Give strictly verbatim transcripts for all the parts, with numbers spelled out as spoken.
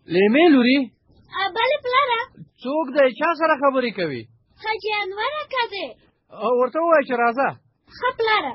لیمې لوري؟ بله پلاره. څوک دی؟ چا سره خبرې کوي؟ حاجي انور اکا دی. ورته ووایه چې راځه. ښه پلاره.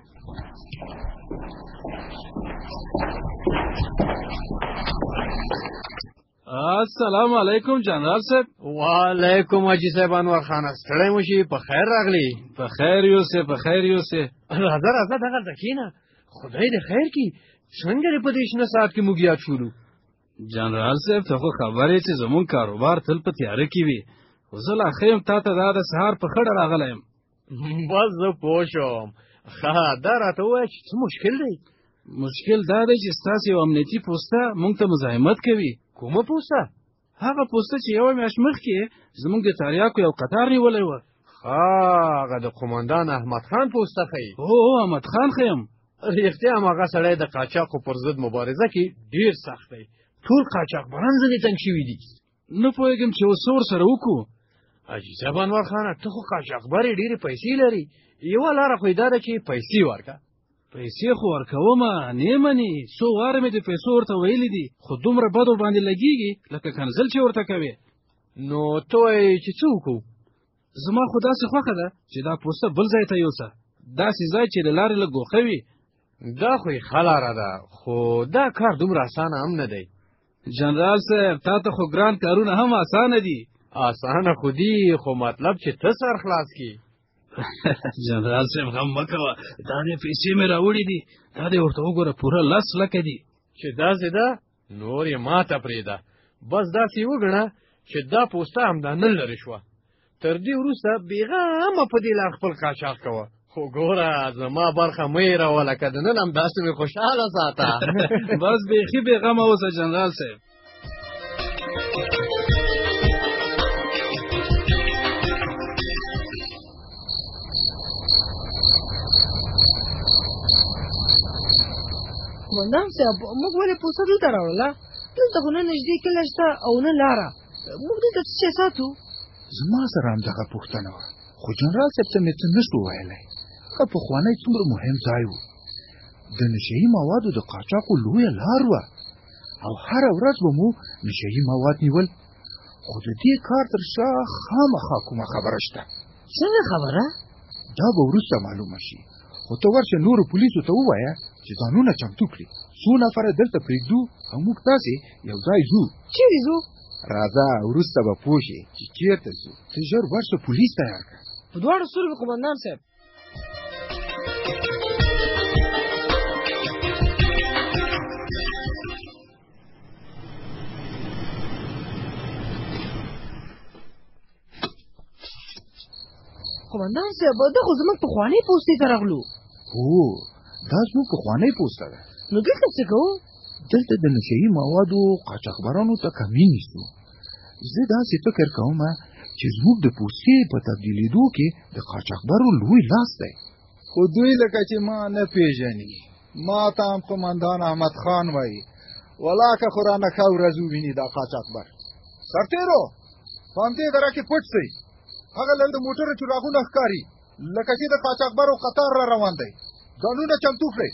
السلام علیکم جنرال صاحب. وعلیکم حاجي صاحب انور خان. ستړی مو شي؟ په خیر راغلی. په خیر یوسې په خیر یوسې. راځه راځه دغلته کښېنه. خدای دې خیر کړي. څنګه دې په دې شنه ساعت کې موږ یاد شولو؟ جنرال صاحب ته خو خبر یې چې زمونږ کاروبار تل په تیاره کې وي، خو زه لا ښه یم تا ته دا د سهار په خړه راغلی یم. بس زه پوه شوم. ښه دا راته ووایه چې څه مشکل دی؟ مشکل دا دی چې ستاسې یو امنیتي پوسته موږ ته مزاحمت کوي. کومه پوسته؟ هغه پوسته چې یوه میاشت مخکې زموږ د تاریاکو یو قطار نیولی وه. ښه هغه د قمندان احمد خان پوسته ښیي؟ هو احمد خان ښیم. رښتیا هماغه سړی د قاچاقو پر ضد مبارزه کې ډېر سخت دی. ټول قاچاقبران ځینې تنګ شوي دي. نه پوهېږم چې اوس څه ورسره وکړو. حاجي صاحب انور خانه ته خو قاچاقبر یې ډېرې پیسې لري. یوه لاره خو یې دا ده چې پیسې ورکړه. پیسې خو ورکومه نه مني. څو واره مې د پیسو ورته ویلي دي، خو دومره بد ورباندې لګېږي لکه کنځل چې ورته کوې. نو ته وایې چې څه وکړو؟ زما خو داسې خوښه ده چې دا پوسته بل ځای ته یوسه، داسې ځای چې د لارې لږ ګوښه وي. دا خو یې ښه لاره ده، خو دا کار دومره اسانه هم نه دی. جنرال صاحب تا ته خو ګران کارونه هم اسانه دي. اسانه خو دي، خو مطلب چې ته سر خلاص کړي. جنرال صاحب غم مه کوه، دا دې پیسې مې راوړي دي، دا دې ورته وګوره پوره لس لکه دي. چې داسې ده نور یې ماته پرېږده. بس داسې یې وګڼه چې دا پوسته همدا نن لرې شوه. تر دې وروسته بېغمه په دې لار خپل قاچاق کوه. خو ګوره زما برخه مه هېروه، لکه د نن همداسې مې خوشحاله ساته. بس بیخي بېغمه اوسه جنرال صاحب. قمندان صاحب موږ ولې پوسته دلته راوړله؟ دلته خو نه نږدې کلی شته او نه لاره. موږ دلته څه شی ساتو؟ زما سره همدغه پوښتنه وه، خو جنرال صاحب ته مې څه نه شو ویلی. هغه پخوانی څومره مهم ځای و. د نشهیي موادو د قاچاقو لویه لار وه او هره ورځ به مو نشهیي مواد نیول. خو د دې کار تر شا خامخا کومه خبره شته. څنګه خبره؟ دا به وروسته معلومه شي، خو ته ورشه نورو پولیسو ته ووایه چې ځانونه چمتو کړي. څو نفره دلته پرېږدو او موږ تاسې یو ځای ځو. چیرې ځو؟ راځه وروسته به پوه شې چې چېرته ځو. ته ژر ورشه پولیس تیار کړه. په دواړو سترګو قمندان صاحب. قمندان صاحب دا خو زموږ پخوانۍ پوستې ته راغلو. هو دا زموږ پخوانۍ پوسته ده. نو دلته څه کوو؟ دلته د نشهیي موادو قاچاقبرانو ته کمین نیسو. زه داسې فکر کوم چې زموږ د پوستې په تبدیلېدو کې د قاچاقبرو لوی لاس دی. خو دوی لکه چې ما نه پیژني. ما ته هم قمندان احمد خان وایي. ولاکه خو رانه ښه ورځ وویني دا قاچاقبر. سرتېرو په همدې دره کې پټ سئ. هغه لږ د موټرو چراغونه ښکاري لکه چې د قاچاقبرو قطار را روان دی. ځانونه چمتو کړئ.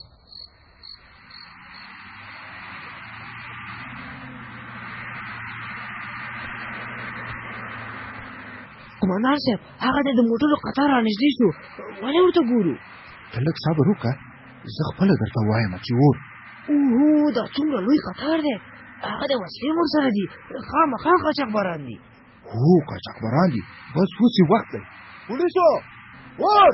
قمندان صاحب هغه د موټرو قطار را نږدې شو، ولې ورته ګورو؟ ته لږ صبر وکړه، زه خپله درته وایم چې اور. اوهو دا څومره لوی قطار دی. هغه د وسلې ورسره دي، خامخا قاچاقبران دي. هو قاچاقبران دي. بس اوس یې وخت دی. پولیسو اور!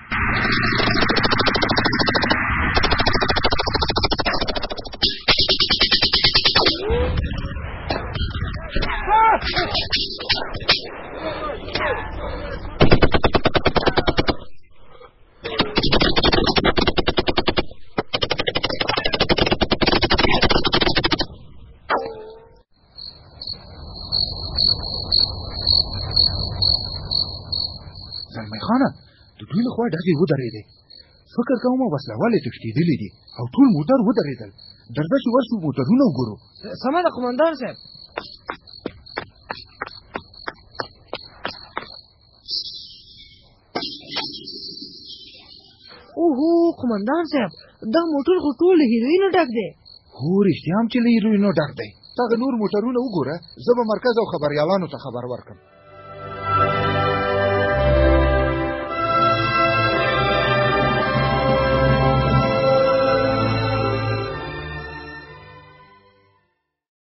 زلمی خانه د دوی له خوا ډزې ودرېدې. فکر کوم وسله والې تښتېدلې دي او ټول موټر ودرېدل. درځه چې ورشو موټرونه وګورو. سمه ده قمندان صاحب. اوهو قمندان صاحب دا موټر خو ټول له هیروینو ډک دی. هو رښتیا هم چې له هیروینو ډک دی. دغه نور موټرونه وګوره، زه به مرکز او خبریالانو ته خبر ورکړم.